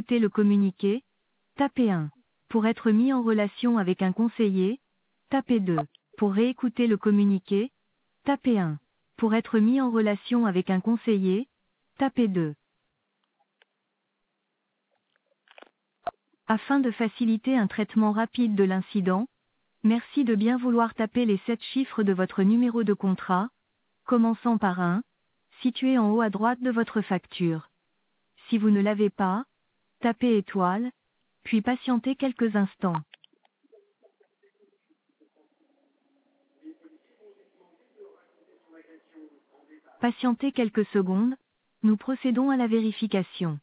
réécouter le communiqué, tapez 1. Pour être mis en relation avec un conseiller, tapez 2. Pour réécouter le communiqué, tapez 1. Pour être mis en relation avec un conseiller, tapez 2. Afin de faciliter un traitement rapide de l'incident, merci de bien vouloir taper les 7 chiffres de votre numéro de contrat, commençant par 1, situé en haut à droite de votre facture. Si vous ne l'avez pas, tapez étoile, puis patientez quelques instants. Patientez quelques secondes, nous procédons à la vérification.